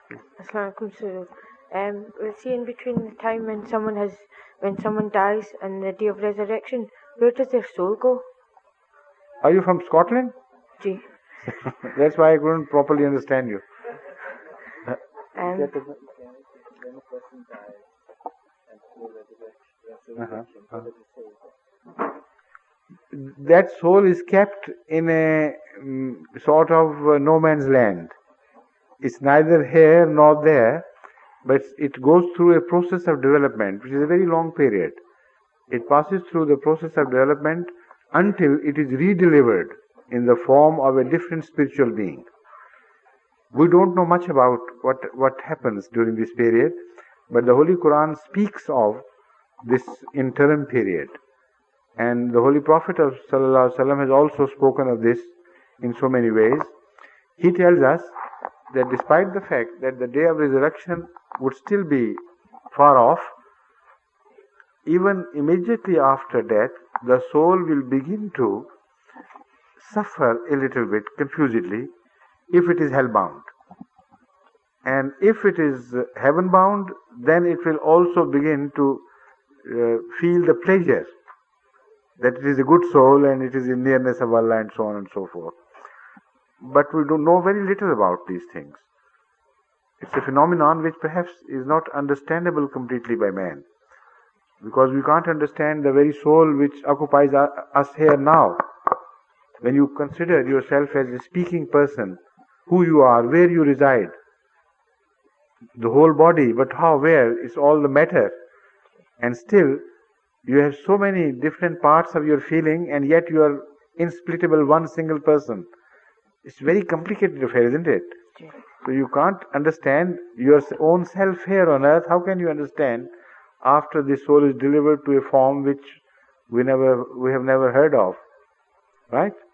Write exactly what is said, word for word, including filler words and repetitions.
Assalamu alaikum, sir. Um, we see in between the time when someone has, when someone dies and the day of resurrection, where does their soul go? Are you from Scotland? Gee. That's why I couldn't properly understand you. Um, When a person dies and through resurrection, Uh-huh. what does it say? That soul is kept in a um, sort of uh, no man's land. It's neither here nor there, but it goes through a process of development, which is a very long period. It passes through the process of development until it is redelivered in the form of a different spiritual being. We don't know much about what, what happens during this period, but the Holy Quran speaks of this interim period. And the Holy Prophet of Sallallahu Alaihi Wasallam has also spoken of this in so many ways. He tells us that despite the fact that the day of resurrection would still be far off, even immediately after death, the soul will begin to suffer a little bit confusedly if it is hell-bound. And if it is heaven-bound, then it will also begin to uh, feel the pleasure that it is a good soul and it is in nearness of Allah and so on and so forth. But we don't know very little about these things. It's a phenomenon which perhaps is not understandable completely by man, because we can't understand the very soul which occupies us here now. When you consider yourself as a speaking person, who you are, where you reside, the whole body, but how, where, it's all the matter. And still, you have so many different parts of your feeling, and yet you are insplittable one single person. It's a very complicated affair, isn't it? So you can't understand your own self here on earth. How can you understand after the soul is delivered to a form which we never, we have never heard of? Right?